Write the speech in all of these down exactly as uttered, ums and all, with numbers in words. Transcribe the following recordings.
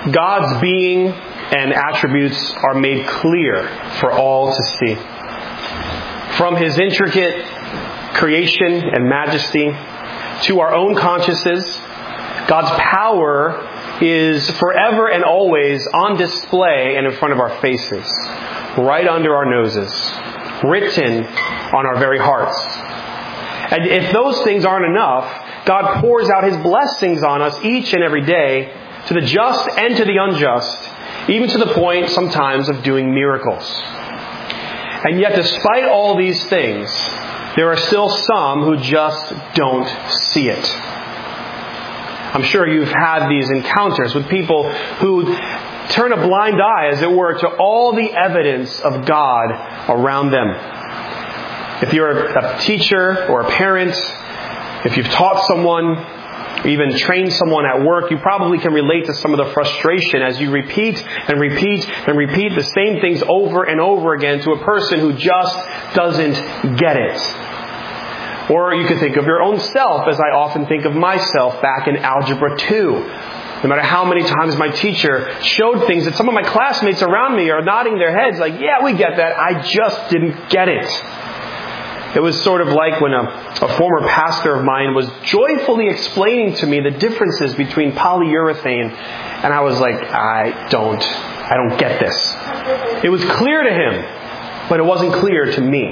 God's being and attributes are made clear for all to see. From His intricate creation and majesty to our own consciences, God's power is forever and always on display and in front of our faces, right under our noses, written on our very hearts. And if those things aren't enough, God pours out His blessings on us each and every day, to the just and to the unjust, even to the point sometimes of doing miracles. And yet, despite all these things, there are still some who just don't see it. I'm sure you've had these encounters with people who turn a blind eye, as it were, to all the evidence of God around them. If you're a teacher or a parent, if you've taught someone, even trained someone at work, you probably can relate to some of the frustration as you repeat and repeat and repeat the same things over and over again to a person who just doesn't get it. Or you could think of your own self, as I often think of myself back in Algebra two. No matter how many times my teacher showed things that some of my classmates around me are nodding their heads like, yeah, we get that. I just didn't get it. It was sort of like when a, a former pastor of mine was joyfully explaining to me the differences between polyurethane, and I was like, I don't, I don't get this. It was clear to him, but it wasn't clear to me.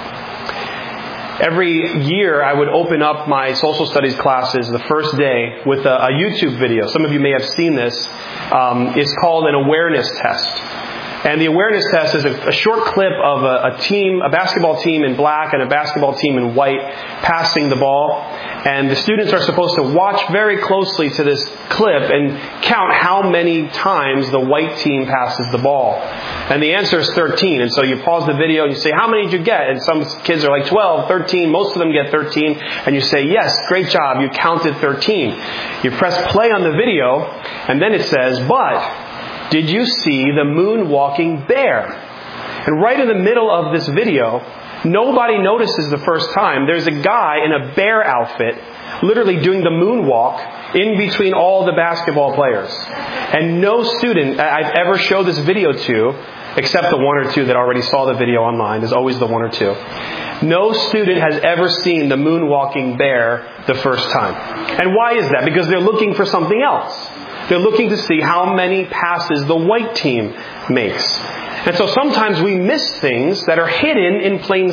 Every year I would open up my social studies classes the first day with a, a YouTube video. Some of you may have seen this. Um, it's called an awareness test. And the awareness test is a, a short clip of a, a team, a basketball team in black and a basketball team in white passing the ball. And the students are supposed to watch very closely to this clip and count how many times the white team passes the ball. And the answer is thirteen. And so you pause the video and you say, how many did you get? And some kids are like twelve, thirteen. Most of them get thirteen. And you say, yes, great job. You counted thirteen. You press play on the video and then it says, but did you see the moonwalking bear? And right in the middle of this video, nobody notices the first time. There's a guy in a bear outfit literally doing the moonwalk in between all the basketball players. And no student I've ever showed this video to, except the one or two that already saw the video online. There's always the one or two. No student has ever seen the moonwalking bear the first time. And why is that? Because they're looking for something else. They're looking to see how many passes the white team makes. And so sometimes we miss things that are hidden in plain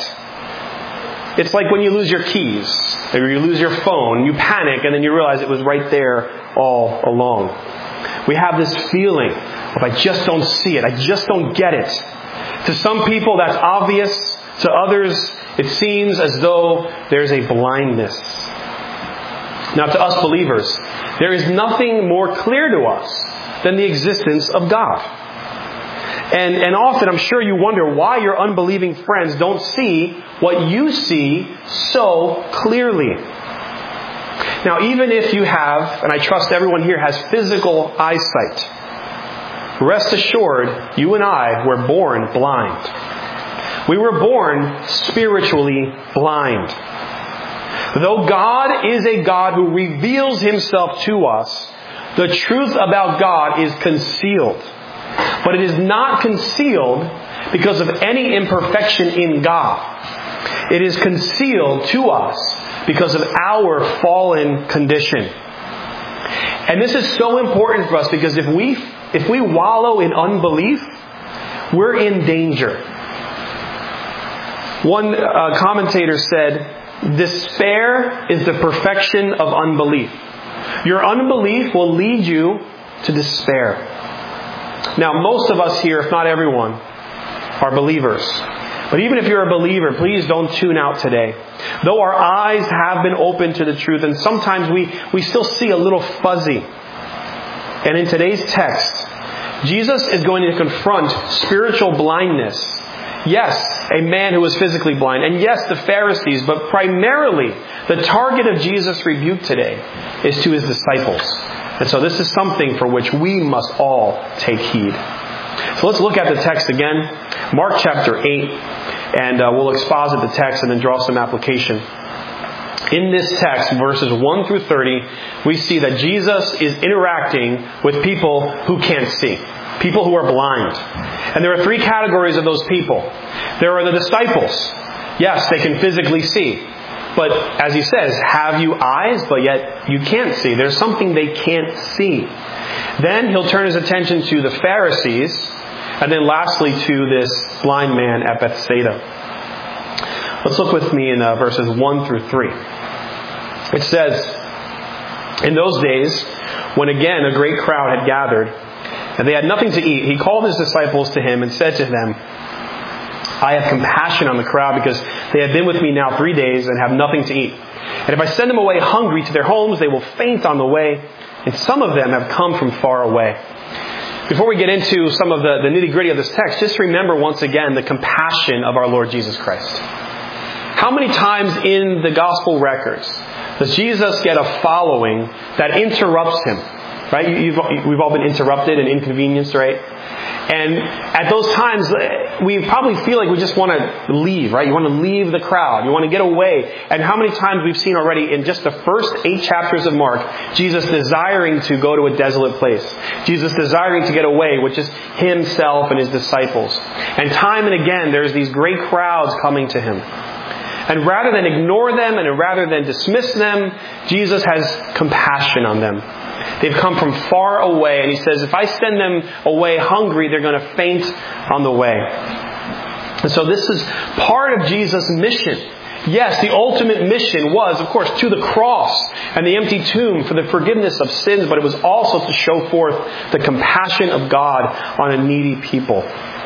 sight. It's like when you lose your keys, or you lose your phone, you panic, and then you realize it was right there all along. We have this feeling of, I just don't see it, I just don't get it. To some people that's obvious, to others it seems as though there's a blindness. Now, to us believers, there is nothing more clear to us than the existence of God. And, and often I'm sure you wonder why your unbelieving friends don't see what you see so clearly. Now, even if you have, and I trust everyone here has physical eyesight, rest assured, you and I were born blind. We were born spiritually blind. Though God is a God who reveals Himself to us, the truth about God is concealed. But it is not concealed because of any imperfection in God. It is concealed to us because of our fallen condition. And this is so important for us because if we if we wallow in unbelief, we're in danger. One uh, commentator said, despair is the perfection of unbelief. Your unbelief will lead you to despair. Now, most of us here, if not everyone, are believers. But even if you're a believer, please don't tune out today. Though our eyes have been opened to the truth, and sometimes we, we still see a little fuzzy. And in today's text, Jesus is going to confront spiritual blindness. Yes, a man who was physically blind. And yes, the Pharisees. But primarily, the target of Jesus' rebuke today is to His disciples. And so this is something for which we must all take heed. So let's look at the text again. Mark chapter eight. And uh, we'll exposit the text and then draw some application. in this text, verses one through thirty, we see that Jesus is interacting with people who can't see. People who are blind. And there are three categories of those people. There are the disciples. Yes, they can physically see. But as he says, have you eyes, but yet you can't see. There's something they can't see. Then he'll turn his attention to the Pharisees. And then lastly to this blind man at Bethsaida. Let's look with me in uh, verses one through three. It says, in those days, when again a great crowd had gathered, and they had nothing to eat, he called his disciples to him and said to them, I have compassion on the crowd because they have been with me now three days and have nothing to eat. And if I send them away hungry to their homes, they will faint on the way, and some of them have come from far away. Before we get into some of the, the nitty-gritty of this text, just remember once again the compassion of our Lord Jesus Christ. How many times in the gospel records does Jesus get a following that interrupts him? Right? You've, we've all been interrupted and inconvenienced, right? And at those times, we probably feel like we just want to leave, right? You want to leave the crowd. You want to get away. And how many times we've seen already in just the first eight chapters of Mark, Jesus desiring to go to a desolate place. Jesus desiring to get away with just himself and his disciples. And time and again, there's these great crowds coming to him. And rather than ignore them and rather than dismiss them, Jesus has compassion on them. They've come from far away, and he says, if I send them away hungry, they're going to faint on the way. And so this is part of Jesus' mission. Yes, the ultimate mission was, of course, to the cross and the empty tomb for the forgiveness of sins, but it was also to show forth the compassion of God on a needy people.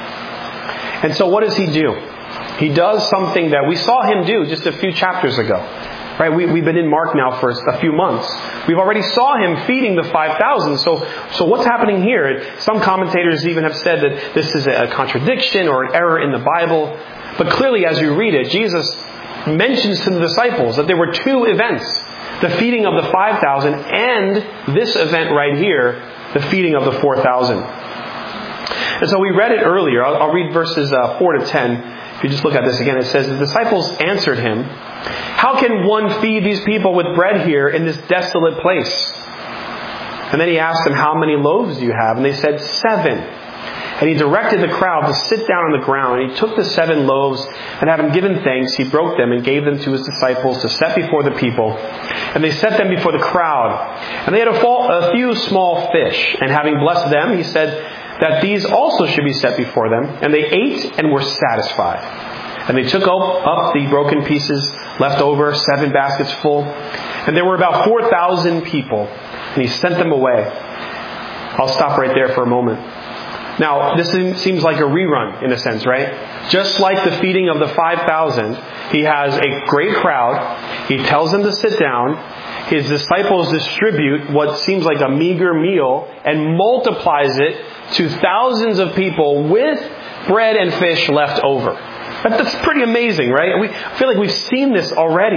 And so what does he do? He does something that we saw him do just a few chapters ago. Right, we, we've been in Mark now for a few months. We've already saw him feeding the five thousand. So, so what's happening here? Some commentators even have said that this is a contradiction or an error in the Bible. But clearly, as you read it, Jesus mentions to the disciples that there were two events. The feeding of the five thousand and this event right here, the feeding of the four thousand. And so we read it earlier. I'll, I'll read verses uh, four to ten. If you just look at this again, it says, the disciples answered him, how can one feed these people with bread here in this desolate place? And then he asked them, how many loaves do you have? And they said, seven. And he directed the crowd to sit down on the ground. And he took the seven loaves, and having given thanks, he broke them and gave them to his disciples to set before the people. And they set them before the crowd. And they had a, fall, a few small fish. And having blessed them, he said that these also should be set before them. And they ate and were satisfied. And they took up the broken pieces left over, seven baskets full. And there were about four thousand people. And he sent them away. I'll stop right there for a moment. Now, this seems like a rerun in a sense, right? Just like the feeding of the five thousand, he has a great crowd. He tells them to sit down. His disciples distribute what seems like a meager meal and multiplies it to thousands of people with bread and fish left over. That's pretty amazing, right? We feel like we've seen this already.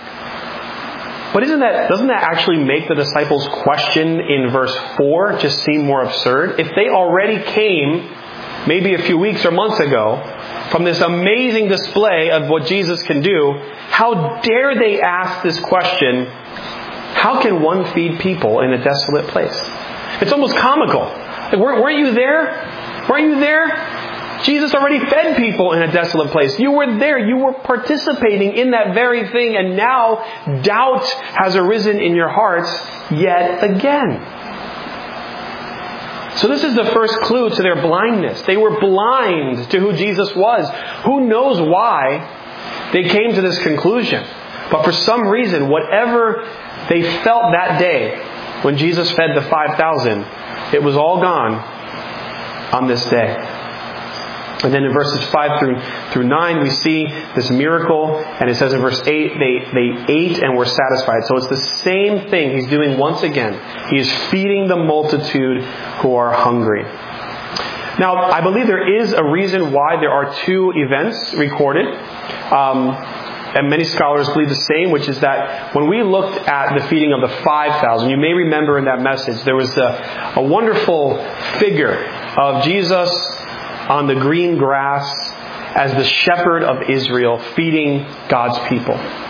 But isn't that, doesn't that actually make the disciples' question in verse four just seem more absurd? If they already came, maybe a few weeks or months ago, from this amazing display of what Jesus can do, how dare they ask this question, how can one feed people in a desolate place? It's almost comical. Like, weren't you there? Weren't you there? Jesus already fed people in a desolate place. You were there. You were participating in that very thing. And now doubt has arisen in your hearts yet again. So this is the first clue to their blindness. They were blind to who Jesus was. Who knows why they came to this conclusion. But for some reason, whatever they felt that day when Jesus fed the five thousand, it was all gone on this day. And then in verses five through through nine, we see this miracle. And it says in verse eight, they, they ate and were satisfied. So it's the same thing he's doing once again. He is feeding the multitude who are hungry. Now, I believe there is a reason why there are two events recorded. Um, and many scholars believe the same, which is that when we looked at the feeding of the five thousand, you may remember in that message, there was a, a wonderful figure of Jesus on the green grass as the shepherd of Israel, feeding God's people.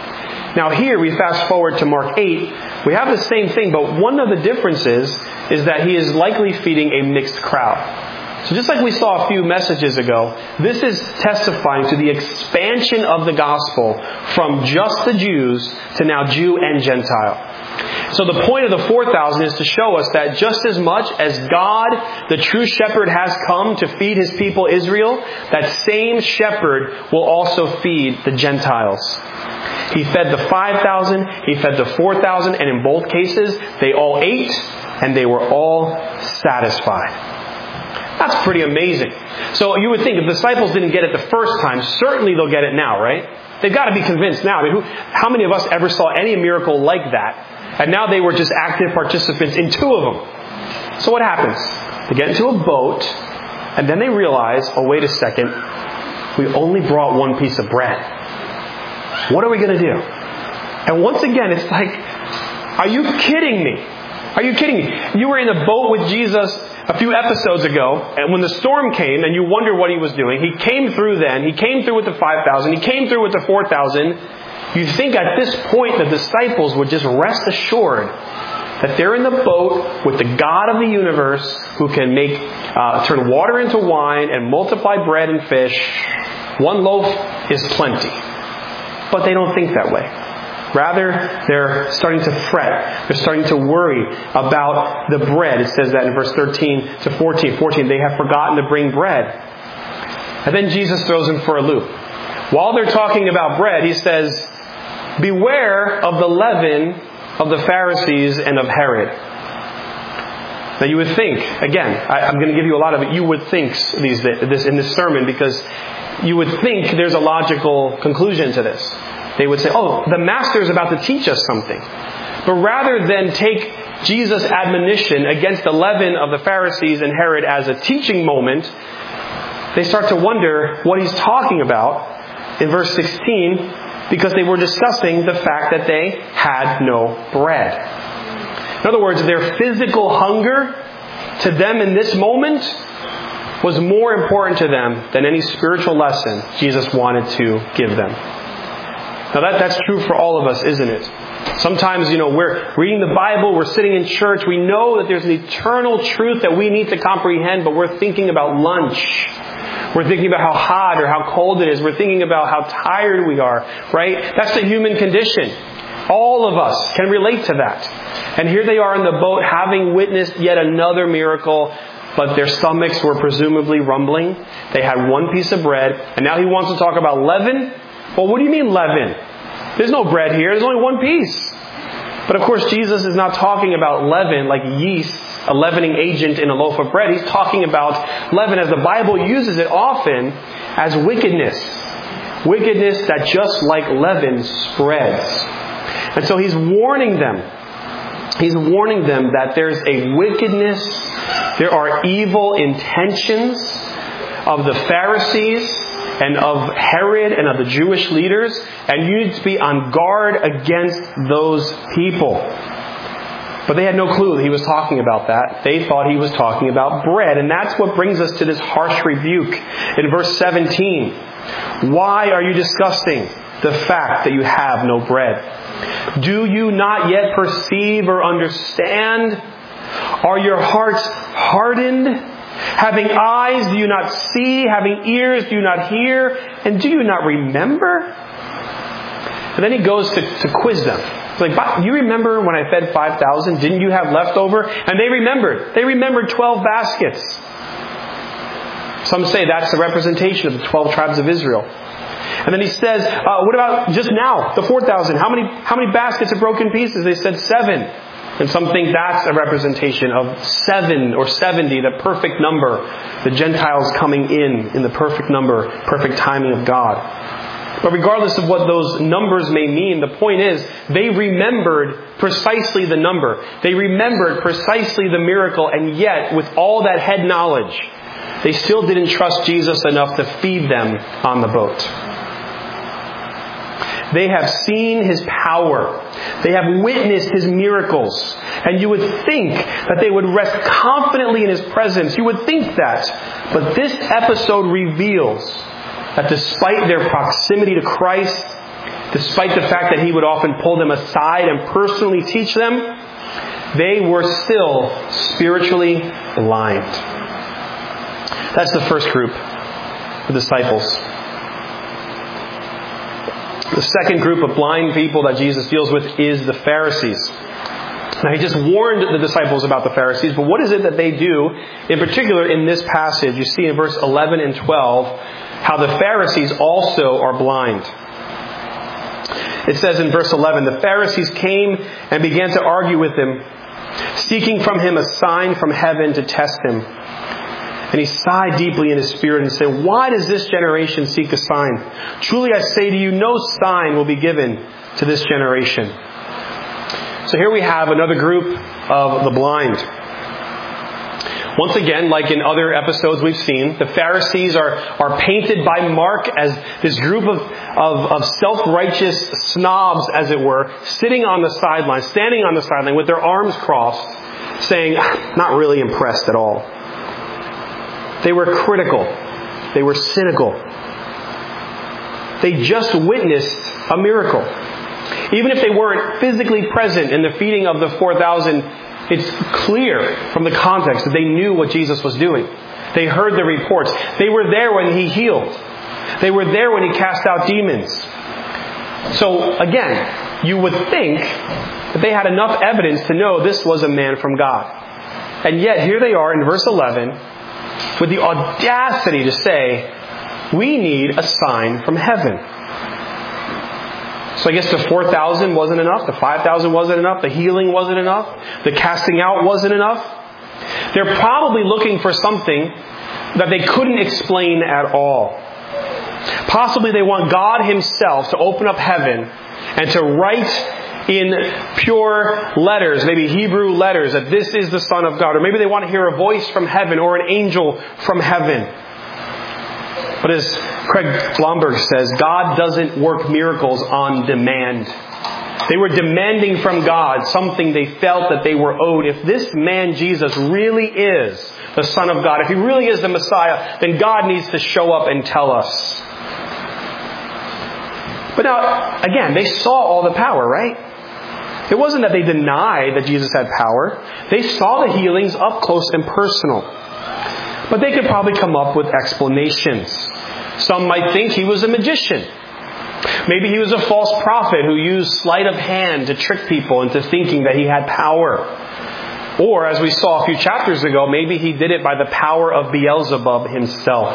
Now here, we fast forward to Mark eight. We have the same thing, but one of the differences is that he is likely feeding a mixed crowd. So just like we saw a few messages ago, this is testifying to the expansion of the gospel from just the Jews to now Jew and Gentile. So the point of the four thousand is to show us that just as much as God, the true shepherd, has come to feed his people Israel, that same shepherd will also feed the Gentiles. He fed the five thousand, he fed the four thousand, and in both cases, they all ate and they were all satisfied. That's pretty amazing. So you would think if the disciples didn't get it the first time, certainly they'll get it now, right? They've got to be convinced now. I mean, who, how many of us ever saw any miracle like that? And now they were just active participants in two of them. So what happens? They get into a boat, and then they realize, oh, wait a second, we only brought one piece of bread. What are we going to do? And once again, it's like, are you kidding me? Are you kidding me? You were in a boat with Jesus a few episodes ago, and when the storm came and you wondered what he was doing, he came through then, he came through with the five thousand, he came through with the four thousand. You think at this point the disciples would just rest assured that they're in the boat with the God of the universe who can make uh, turn water into wine and multiply bread and fish. One loaf is plenty. But they don't think that way. Rather, they're starting to fret. They're starting to worry about the bread. It says that in verse thirteen to fourteen. fourteen, they have forgotten to bring bread. And then Jesus throws them for a loop. While they're talking about bread, he says, beware of the leaven of the Pharisees and of Herod. Now you would think, again, I, I'm going to give you a lot of it, you would think these, this in this sermon, because you would think there's a logical conclusion to this. They would say, oh, the Master is about to teach us something. But rather than take Jesus' admonition against the leaven of the Pharisees and Herod as a teaching moment, they start to wonder what he's talking about in verse sixteen, because they were discussing the fact that they had no bread. In other words, their physical hunger to them in this moment was more important to them than any spiritual lesson Jesus wanted to give them. Now that, that's true for all of us, isn't it? Sometimes, you know, we're reading the Bible, we're sitting in church, we know that there's an eternal truth that we need to comprehend, but we're thinking about lunch. We're thinking about how hot or how cold it is. We're thinking about how tired we are, right? That's the human condition. All of us can relate to that. And here they are in the boat having witnessed yet another miracle, but their stomachs were presumably rumbling. They had one piece of bread, and now he wants to talk about leaven. Well, what do you mean leaven? There's no bread here. There's only one piece. But of course, Jesus is not talking about leaven like yeast, a leavening agent in a loaf of bread. He's talking about leaven as the Bible uses it often as wickedness. Wickedness that just like leaven spreads. And so he's warning them. He's warning them that there's a wickedness, there are evil intentions of the Pharisees and of Herod and of the Jewish leaders, and you need to be on guard against those people. But they had no clue that he was talking about that. They thought he was talking about bread. And that's what brings us to this harsh rebuke in verse seventeen. Why are you discussing the fact that you have no bread? Do you not yet perceive or understand? Are your hearts hardened? Having eyes, do you not see? Having ears, do you not hear? And do you not remember? And then he goes to, to quiz them. It's like, you remember when I fed five thousand? Didn't you have leftover? And they remembered. They remembered twelve baskets. Some say that's the representation of the twelve tribes of Israel. And then he says, uh, what about just now, the four thousand? How many, how many baskets of broken pieces? They said seven. And some think that's a representation of seven or seventy, the perfect number. The Gentiles coming in, in the perfect number, perfect timing of God. But regardless of what those numbers may mean, the point is, they remembered precisely the number. They remembered precisely the miracle, and yet, with all that head knowledge, they still didn't trust Jesus enough to feed them on the boat. They have seen His power. They have witnessed His miracles. And you would think that they would rest confidently in His presence. You would think that. But this episode reveals that despite their proximity to Christ, despite the fact that he would often pull them aside and personally teach them, they were still spiritually blind. That's the first group, the disciples. The second group of blind people that Jesus deals with is the Pharisees. Now, he just warned the disciples about the Pharisees, but what is it that they do, in particular in this passage? You see in verse eleven and twelve how the Pharisees also are blind. It says in verse eleven, the Pharisees came and began to argue with him, seeking from him a sign from heaven to test him. And he sighed deeply in his spirit and said, "Why does this generation seek a sign? Truly I say to you, no sign will be given to this generation." So here we have another group of the blind. Once again, like in other episodes we've seen, the Pharisees are, are painted by Mark as this group of, of, of self-righteous snobs, as it were, sitting on the sideline, standing on the sideline with their arms crossed, saying, "Not really impressed at all." They were critical. They were cynical. They just witnessed a miracle. Even if they weren't physically present in the feeding of the four thousand, it's clear from the context that they knew what Jesus was doing. They heard the reports. They were there when he healed. They were there when he cast out demons. So again, you would think that they had enough evidence to know this was a man from God. And yet here they are in verse eleven with the audacity to say, "We need a sign from heaven." So I guess the four thousand wasn't enough. The five thousand wasn't enough. The healing wasn't enough. The casting out wasn't enough. They're probably looking for something that they couldn't explain at all. Possibly they want God himself to open up heaven and to write in pure letters, maybe Hebrew letters, that this is the Son of God. Or maybe they want to hear a voice from heaven or an angel from heaven. But as Craig Blomberg says, God doesn't work miracles on demand. They were demanding from God something they felt that they were owed. If this man Jesus really is the Son of God, if he really is the Messiah, then God needs to show up and tell us. But now, again, they saw all the power, right? It wasn't that they denied that Jesus had power. They saw the healings up close and personal. But they could probably come up with explanations. Some might think he was a magician. Maybe he was a false prophet who used sleight of hand to trick people into thinking that he had power. Or, as we saw a few chapters ago, maybe he did it by the power of Beelzebub himself.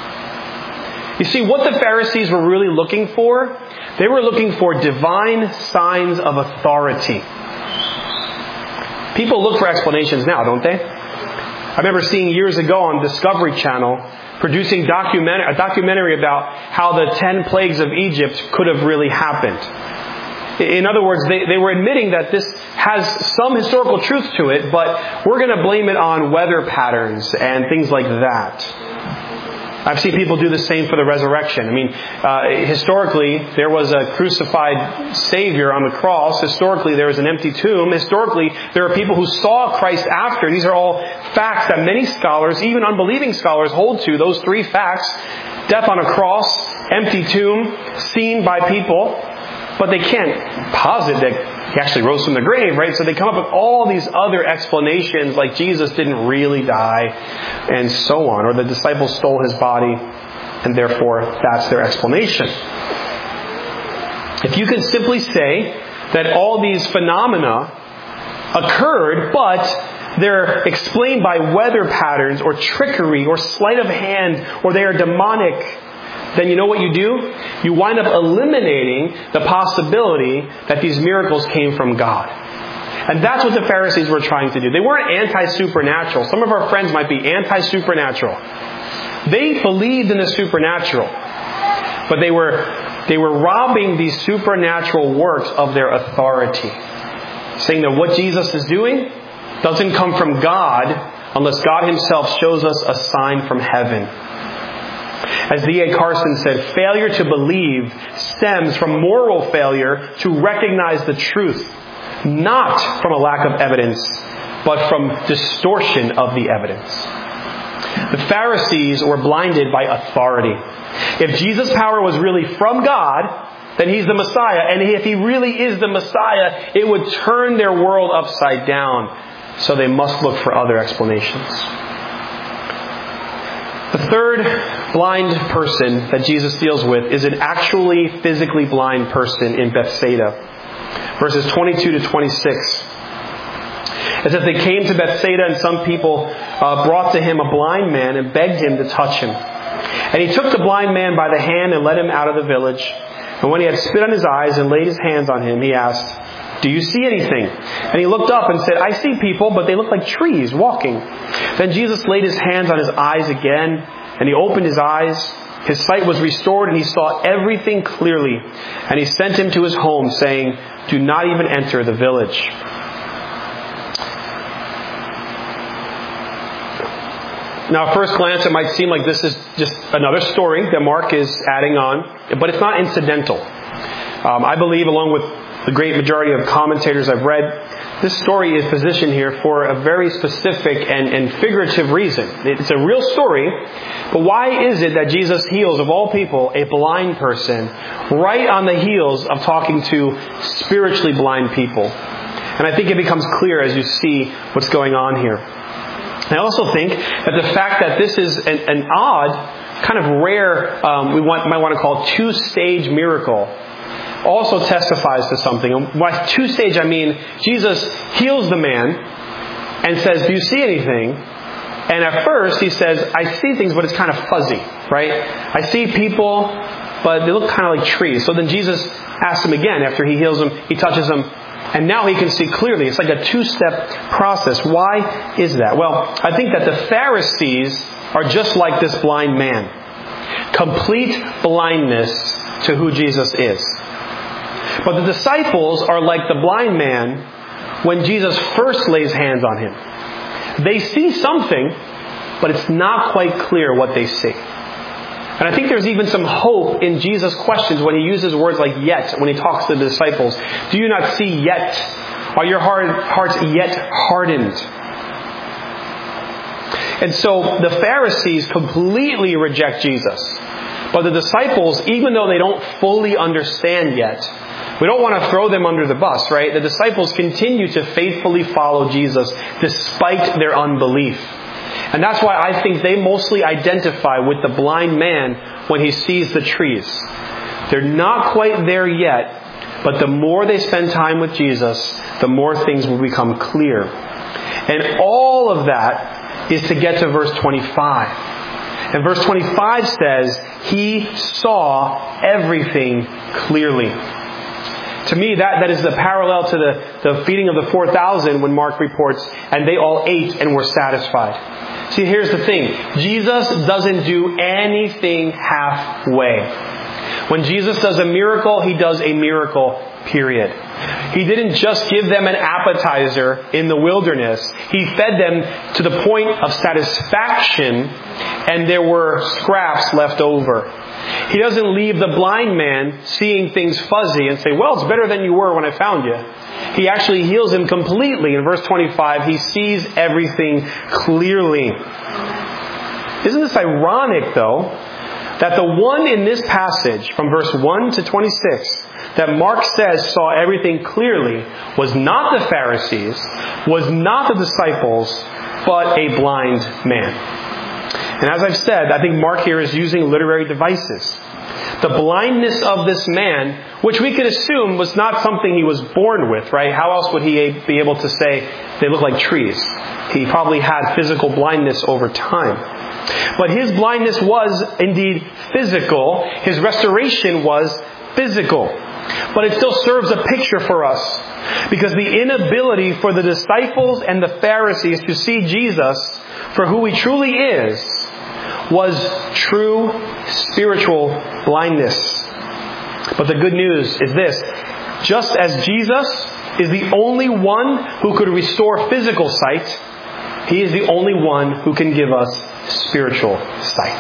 You see, what the Pharisees were really looking for, they were looking for divine signs of authority. People look for explanations now, don't they? I remember seeing years ago on Discovery Channel producing document, a documentary about how the ten plagues of Egypt could have really happened. In other words, they, they were admitting that this has some historical truth to it, but we're going to blame it on weather patterns and things like that. I've seen people do the same for the resurrection. I mean, uh, historically, there was a crucified Savior on the cross. Historically, there was an empty tomb. Historically, there are people who saw Christ after. These are all facts that many scholars, even unbelieving scholars, hold to. Those three facts: death on a cross, empty tomb, seen by people. But they can't posit that he actually rose from the grave, right? So they come up with all these other explanations, like Jesus didn't really die, and so on. Or the disciples stole his body, and therefore that's their explanation. If you can simply say that all these phenomena occurred, but they're explained by weather patterns or trickery or sleight of hand, or they are demonic, then you know what you do? You wind up eliminating the possibility that these miracles came from God. And that's what the Pharisees were trying to do. They weren't anti-supernatural. Some of our friends might be anti-supernatural. They believed in the supernatural. But they were, they were robbing these supernatural works of their authority. Saying that what Jesus is doing doesn't come from God unless God himself shows us a sign from heaven. As D A Carson said, failure to believe stems from moral failure to recognize the truth, not from a lack of evidence, but from distortion of the evidence. The Pharisees were blinded by authority. If Jesus' power was really from God, then He's the Messiah. And if He really is the Messiah, it would turn their world upside down. So they must look for other explanations. The third blind person that Jesus deals with is an actually physically blind person in Bethsaida. Verses twenty-two to twenty-six. It says, they came to Bethsaida, and some people uh, brought to Him a blind man and begged Him to touch Him. And He took the blind man by the hand and led him out of the village. And when He had spit on his eyes and laid His hands on him, He asked, do you see anything? And he looked up and said, I see people, but they look like trees walking. Then Jesus laid His hands on his eyes again, and He opened his eyes. His sight was restored, and he saw everything clearly. And He sent him to his home, saying, do not even enter the village. Now, at first glance, it might seem like this is just another story that Mark is adding on, but it's not incidental. Um, I believe, along with the great majority of commentators I've read, this story is positioned here for a very specific and, and figurative reason. It's a real story, but why is it that Jesus heals, of all people, a blind person right on the heels of talking to spiritually blind people? And I think it becomes clear as you see what's going on here. I also think that the fact that this is an, an odd, kind of rare, um, we want, might want to call two-stage miracle, also testifies to something. And by two-stage, I mean Jesus heals the man and says, do you see anything? And at first, He says, I see things, but it's kind of fuzzy, right? I see people, but they look kind of like trees. So then Jesus asks him again after He heals him, He touches him, and now he can see clearly. It's like a two-step process. Why is that? Well, I think that the Pharisees are just like this blind man. Complete blindness to who Jesus is. But the disciples are like the blind man when Jesus first lays hands on him. They see something, but it's not quite clear what they see. And I think there's even some hope in Jesus' questions when He uses words like yet, when He talks to the disciples. Do you not see yet? Are your hearts yet hardened? And so the Pharisees completely reject Jesus. But the disciples, even though they don't fully understand yet, we don't want to throw them under the bus, right? The disciples continue to faithfully follow Jesus despite their unbelief. And that's why I think they mostly identify with the blind man when he sees the trees. They're not quite there yet, but the more they spend time with Jesus, the more things will become clear. And all of that is to get to verse twenty-five. And verse twenty-five says, He saw everything clearly. To me, that, that is the parallel to the, the feeding of the four thousand when Mark reports, and they all ate and were satisfied. See, here's the thing. Jesus doesn't do anything halfway. When Jesus does a miracle, He does a miracle, period. He didn't just give them an appetizer in the wilderness. He fed them to the point of satisfaction, and there were scraps left over. He doesn't leave the blind man seeing things fuzzy and say, well, it's better than you were when I found you. He actually heals him completely. In verse twenty-five, He sees everything clearly. Isn't this ironic, though, that the one in this passage, from verse one to twenty-six, that Mark says saw everything clearly, was not the Pharisees, was not the disciples, but a blind man. And as I've said, I think Mark here is using literary devices. The blindness of this man, which we could assume was not something he was born with, right? How else would he be able to say they look like trees? He probably had physical blindness over time. But his blindness was indeed physical. His restoration was physical. But it still serves a picture for us. Because the inability for the disciples and the Pharisees to see Jesus for who He truly is was true spiritual blindness. But the good news is this. Just as Jesus is the only one who could restore physical sight, He is the only one who can give us spiritual sight.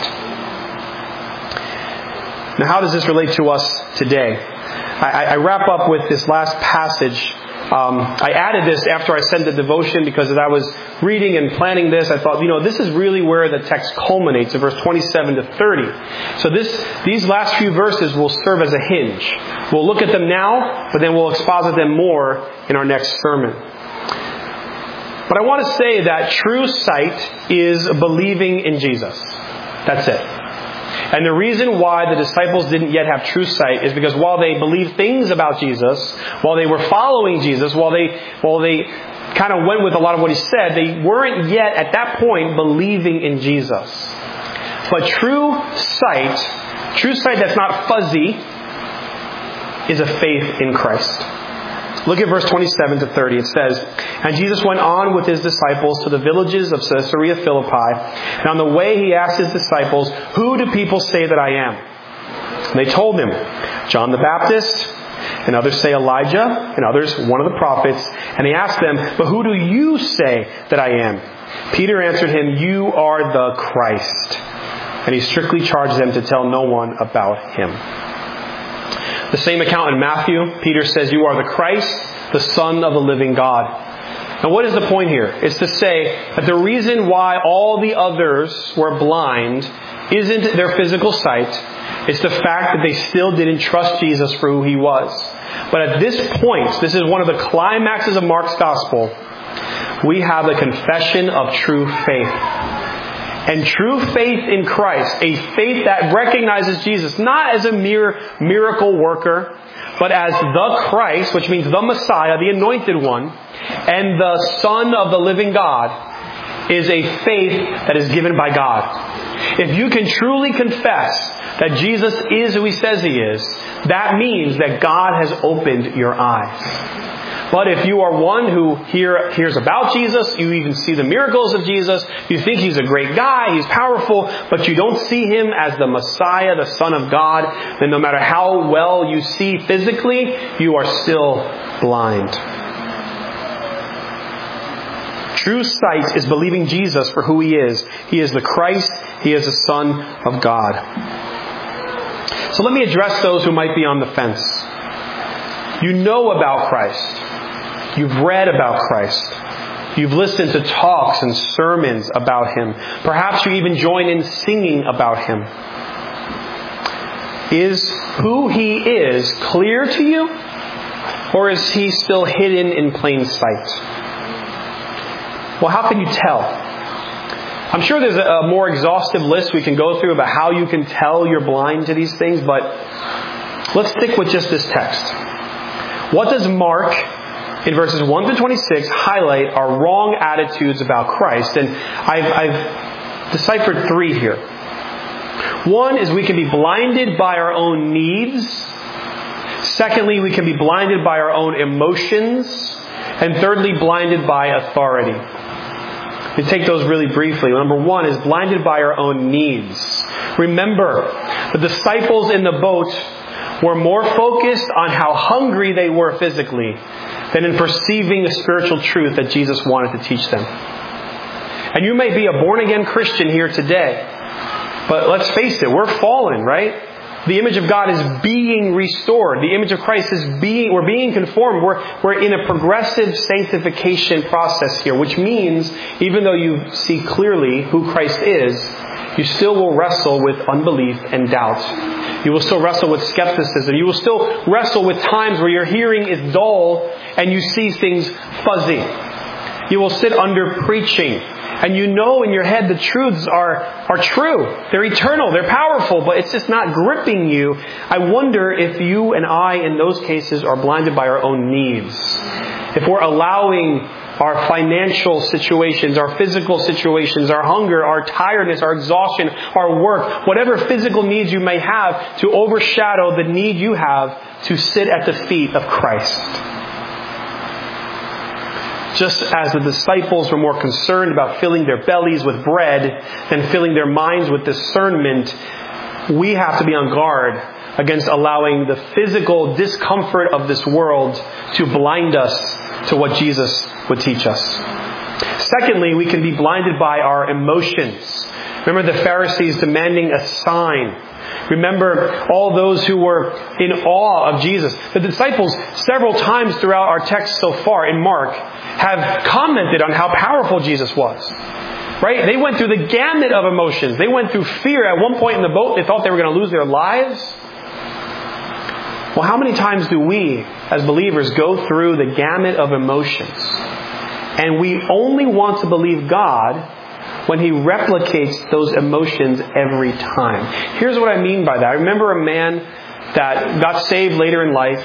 Now, how does this relate to us today? I, I wrap up with this last passage Um, I added this after I sent the devotion because as I was reading and planning this, I thought, you know, this is really where the text culminates in verse twenty-seven to thirty. So this, these last few verses will serve as a hinge. We'll look at them now, but then we'll exposit them more in our next sermon. But I want to say that true sight is believing in Jesus. That's it. And the reason why the disciples didn't yet have true sight is because while they believed things about Jesus, while they were following Jesus, while they while they kind of went with a lot of what He said, they weren't yet at that point believing in Jesus. But true sight, true sight that's not fuzzy, is a faith in Christ. Look at verse twenty-seven to thirty. It says, "And Jesus went on with His disciples to the villages of Caesarea Philippi. And on the way He asked His disciples, 'Who do people say that I am?' And they told Him, 'John the Baptist, and others say Elijah, and others one of the prophets.' And He asked them, 'But who do you say that I am?' Peter answered Him, 'You are the Christ.' And He strictly charged them to tell no one about Him." The same account in Matthew, Peter says, "You are the Christ, the Son of the living God." And what is the point here? It's to say that the reason why all the others were blind isn't their physical sight. It's the fact that they still didn't trust Jesus for who He was. But at this point, this is one of the climaxes of Mark's Gospel, we have the confession of true faith. And true faith in Christ, a faith that recognizes Jesus not as a mere miracle worker, but as the Christ, which means the Messiah, the Anointed One, and the Son of the living God, is a faith that is given by God. If you can truly confess that Jesus is who He says He is, that means that God has opened your eyes. But if you are one who hear, hears about Jesus, you even see the miracles of Jesus, you think He's a great guy, He's powerful, but you don't see Him as the Messiah, the Son of God, then no matter how well you see physically, you are still blind. True sight is believing Jesus for who He is. He is the Christ. He is the Son of God. So let me address those who might be on the fence. You know about Christ. You've read about Christ. You've listened to talks and sermons about Him. Perhaps you even join in singing about Him. Is who He is clear to you? Or is He still hidden in plain sight? Well, how can you tell? I'm sure there's a more exhaustive list we can go through about how you can tell you're blind to these things, but let's stick with just this text. What does Mark in verses one to twenty-six highlight our wrong attitudes about Christ? And I've, I've deciphered three here. One is we can be blinded by our own needs. Secondly, we can be blinded by our own emotions. And thirdly, blinded by authority. Let me take those really briefly. Number one is blinded by our own needs. Remember, the disciples in the boat were more focused on how hungry they were physically than in perceiving the spiritual truth that Jesus wanted to teach them. And you may be a born-again Christian here today, but let's face it, we're fallen, right? The image of God is being restored. The image of Christ is being, we're being conformed. We're, we're in a progressive sanctification process here, which means even though you see clearly who Christ is, you still will wrestle with unbelief and doubt. You will still wrestle with skepticism. You will still wrestle with times where your hearing is dull and you see things fuzzy. You will sit under preaching and you know in your head the truths are, are true. They're eternal. They're powerful, but it's just not gripping you. I wonder if you and I in those cases are blinded by our own needs. If we're allowing our financial situations, our physical situations, our hunger, our tiredness, our exhaustion, our work, whatever physical needs you may have to overshadow the need you have to sit at the feet of Christ. Just as the disciples were more concerned about filling their bellies with bread than filling their minds with discernment, we have to be on guard against allowing the physical discomfort of this world to blind us to what Jesus would teach us. Secondly, we can be blinded by our emotions. Remember the Pharisees demanding a sign. Remember all those who were in awe of Jesus. The disciples, several times throughout our text so far in Mark, have commented on how powerful Jesus was. Right? They went through the gamut of emotions. They went through fear. At one point in the boat, they thought they were going to lose their lives. Well, how many times do we, as believers, go through the gamut of emotions? And we only want to believe God when He replicates those emotions every time. Here's what I mean by that. I remember a man that got saved later in life.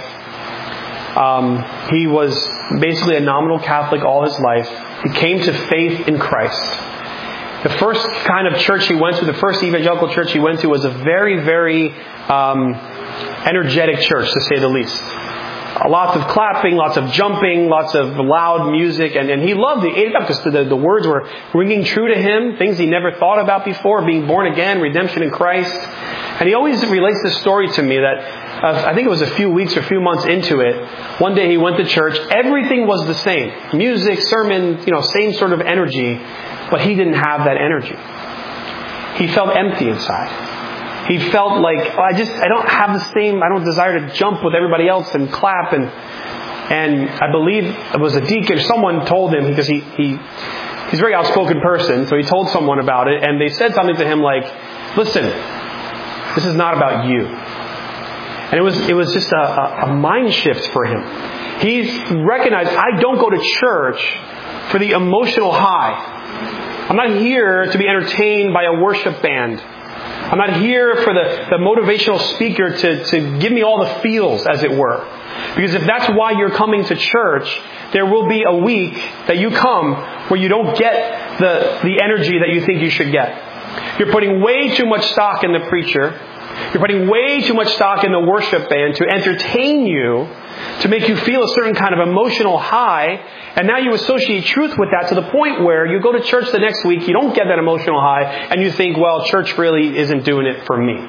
Um, he was basically a nominal Catholic all his life. He came to faith in Christ. The first kind of church he went to, the first evangelical church he went to, was a very, very um, energetic church, to say the least. Lots of clapping, lots of jumping, lots of loud music, and, and he loved it. He ate it up because the, the words were ringing true to him, things he never thought about before, being born again, redemption in Christ. And he always relates this story to me that, uh, I think it was a few weeks or a few months into it, one day he went to church, everything was the same. Music, sermon, you know, same sort of energy, but he didn't have that energy. He felt empty inside. He felt like, oh, I just, I don't have the same, I don't desire to jump with everybody else and clap. And and I believe it was a deacon, someone told him, because he, he he's a very outspoken person, so he told someone about it, and they said something to him like, listen, this is not about you. And it was it was just a, a, a mind shift for him. He's recognized, I don't go to church for the emotional high. I'm not here to be entertained by a worship band. I'm not here for the, the motivational speaker to, to give me all the feels, as it were. Because if that's why you're coming to church, there will be a week that you come where you don't get the, the energy that you think you should get. You're putting way too much stock in the preacher. You're putting way too much stock in the worship band to entertain you, to make you feel a certain kind of emotional high. And now you associate truth with that to the point where you go to church the next week, you don't get that emotional high, and you think, well, church really isn't doing it for me.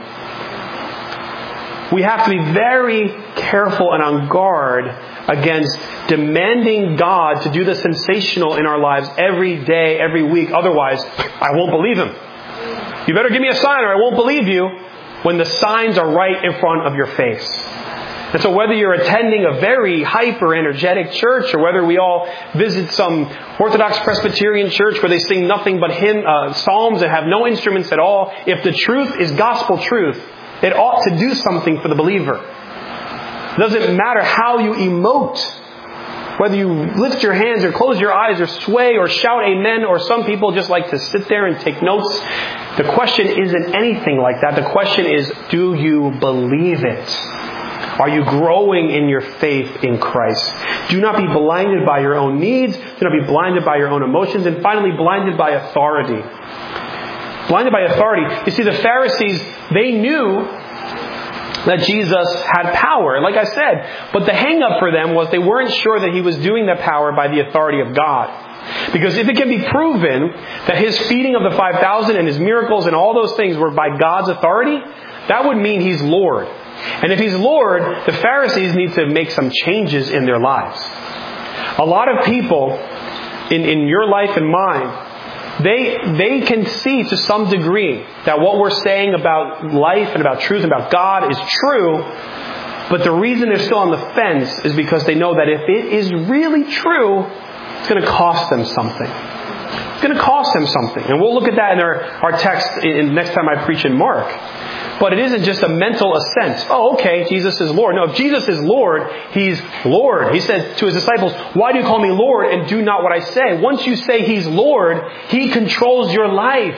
We have to be very careful and on guard against demanding God to do the sensational in our lives every day, every week. Otherwise, I won't believe Him. You better give me a sign or I won't believe you, when the signs are right in front of your face. And so whether you're attending a very hyper-energetic church, or whether we all visit some Orthodox Presbyterian church where they sing nothing but hymn, uh, psalms and have no instruments at all, if the truth is gospel truth, it ought to do something for the believer. It doesn't matter how you emote, whether you lift your hands or close your eyes or sway or shout amen, or some people just like to sit there and take notes. The question isn't anything like that. The question is, do you believe it? Are you growing in your faith in Christ? Do not be blinded by your own needs. Do not be blinded by your own emotions. And finally, blinded by authority. Blinded by authority. You see, the Pharisees, they knew that Jesus had power, like I said. But the hang-up for them was they weren't sure that He was doing that power by the authority of God. Because if it can be proven that His feeding of the five thousand and His miracles and all those things were by God's authority, that would mean He's Lord. And if He's Lord, the Pharisees need to make some changes in their lives. A lot of people in, in your life and mine, they they can see to some degree that what we're saying about life and about truth and about God is true. But the reason they're still on the fence is because they know that if it is really true, it's going to cost them something. It's going to cost them something. And we'll look at that in our, our text in, next time I preach in Mark. But it isn't just a mental assent. Oh, okay, Jesus is Lord. No, if Jesus is Lord, He's Lord. He said to His disciples, why do you call me Lord and do not what I say? Once you say He's Lord, He controls your life.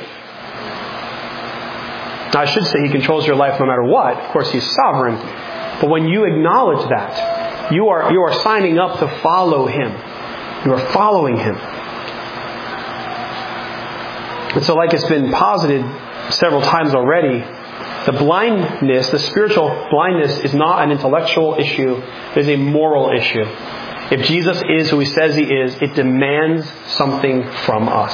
Now, I should say He controls your life no matter what. Of course, He's sovereign. But when you acknowledge that, you are, you are signing up to follow Him. You are following Him. And so, like it's been posited several times already, the blindness, the spiritual blindness, is not an intellectual issue. It is a moral issue. If Jesus is who He says He is, it demands something from us.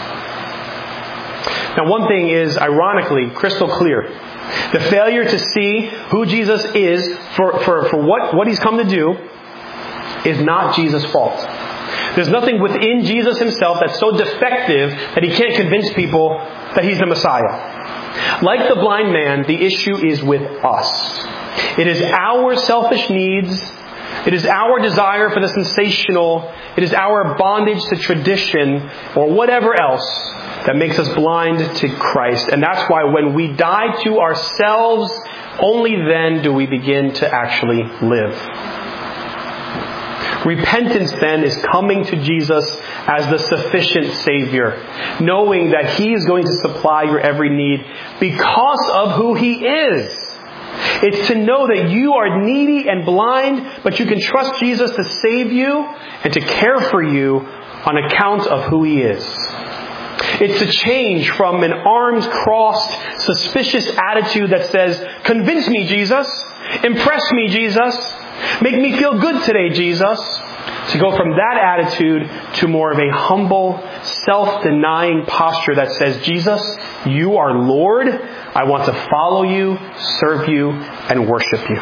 Now, one thing is, ironically, crystal clear. The failure to see who Jesus is for, for, for what, what He's come to do is not Jesus' fault. There's nothing within Jesus himself that's so defective that he can't convince people that he's the Messiah. Like the blind man, the issue is with us. It is our selfish needs. It is our desire for the sensational. It is our bondage to tradition or whatever else that makes us blind to Christ. And that's why when we die to ourselves, only then do we begin to actually live. Repentance then is coming to Jesus as the sufficient Savior, knowing that He is going to supply your every need because of who He is. It's to know that you are needy and blind, but you can trust Jesus to save you and to care for you on account of who He is. It's a change from an arms crossed, suspicious attitude that says, convince me, Jesus. Impress me, Jesus. Make me feel good today, Jesus. To go from that attitude to more of a humble, self-denying posture that says, Jesus, you are Lord. I want to follow you, serve you, and worship you.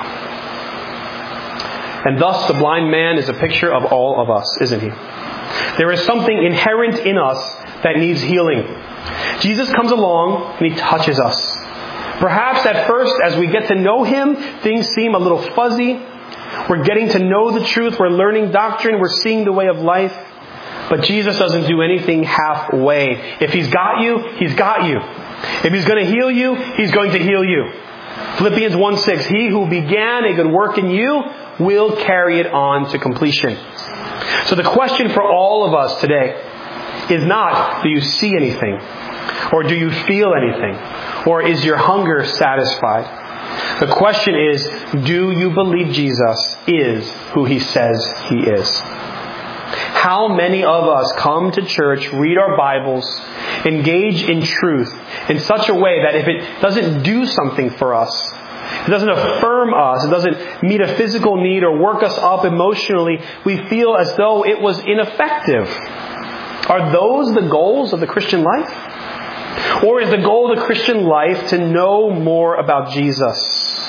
And thus the blind man is a picture of all of us, isn't he? There is something inherent in us that needs healing. Jesus comes along and He touches us. Perhaps at first, as we get to know Him, things seem a little fuzzy. We're getting to know the truth. We're learning doctrine. We're seeing the way of life. But Jesus doesn't do anything halfway. If He's got you, He's got you. If He's going to heal you, He's going to heal you. Philippians one six, He who began a good work in you will carry it on to completion. So the question for all of us today is not, do you see anything? Or do you feel anything? Or is your hunger satisfied? The question is, do you believe Jesus is who He says He is? How many of us come to church, read our Bibles, engage in truth in such a way that if it doesn't do something for us, it doesn't affirm us, it doesn't meet a physical need or work us up emotionally, we feel as though it was ineffective? Are those the goals of the Christian life? Or is the goal of the Christian life to know more about Jesus?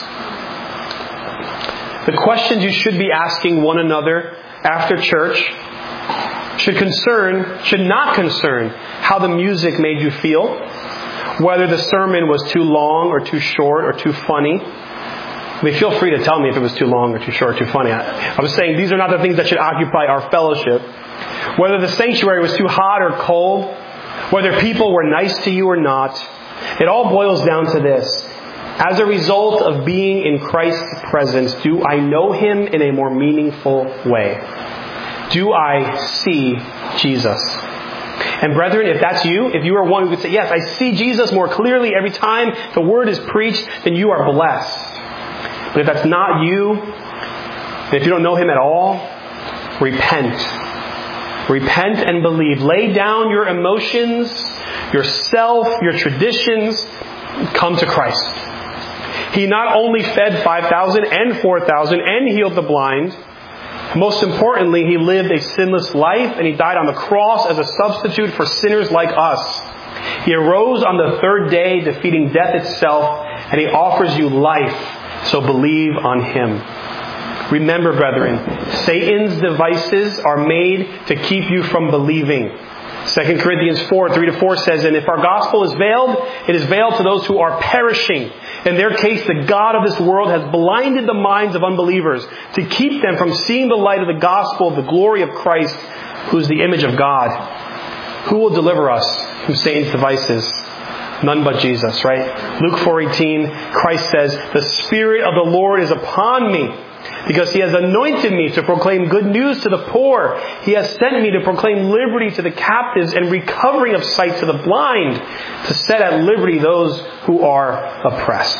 The questions you should be asking one another after church should concern, should not concern how the music made you feel, whether the sermon was too long or too short or too funny. I mean, feel free to tell me if it was too long or too short or too funny. I, I was saying these are not the things that should occupy our fellowship. Whether the sanctuary was too hot or cold, whether people were nice to you or not, it all boils down to this. As a result of being in Christ's presence, do I know Him in a more meaningful way? Do I see Jesus? And brethren, if that's you, if you are one who could say, yes, I see Jesus more clearly every time the Word is preached, then you are blessed. But if that's not you, and if you don't know Him at all, repent. Repent and believe. Lay down your emotions, yourself, your traditions. Come to Christ. He not only fed five thousand and four thousand and healed the blind. Most importantly, He lived a sinless life and He died on the cross as a substitute for sinners like us. He arose on the third day, defeating death itself, and He offers you life. So believe on Him. Remember, brethren, Satan's devices are made to keep you from believing. Second Corinthians four, three to four says, and if our gospel is veiled, it is veiled to those who are perishing. In their case, the God of this world has blinded the minds of unbelievers to keep them from seeing the light of the gospel of the glory of Christ, who is the image of God. Who will deliver us from Satan's devices? None but Jesus, right? Luke four eighteen, Christ says, the Spirit of the Lord is upon me, because He has anointed me to proclaim good news to the poor. He has sent me to proclaim liberty to the captives and recovering of sight to the blind, to set at liberty those who are oppressed.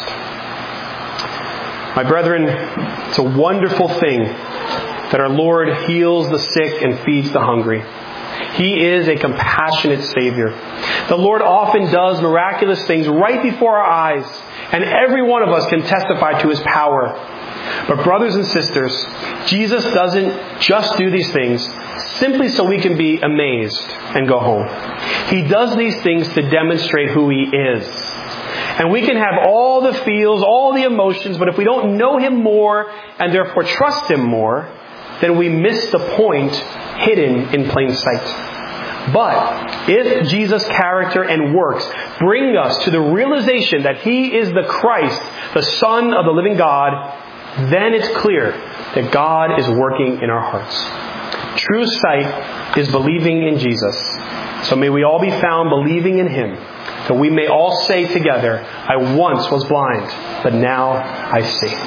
My brethren, it's a wonderful thing that our Lord heals the sick and feeds the hungry. He is a compassionate Savior. The Lord often does miraculous things right before our eyes, and every one of us can testify to His power. But brothers and sisters, Jesus doesn't just do these things simply so we can be amazed and go home. He does these things to demonstrate who He is. And we can have all the feels, all the emotions, but if we don't know Him more and therefore trust Him more, then we miss the point hidden in plain sight. But if Jesus' character and works bring us to the realization that He is the Christ, the Son of the living God, then it's clear that God is working in our hearts. True sight is believing in Jesus. So may we all be found believing in Him, that we may all say together, I once was blind, but now I see.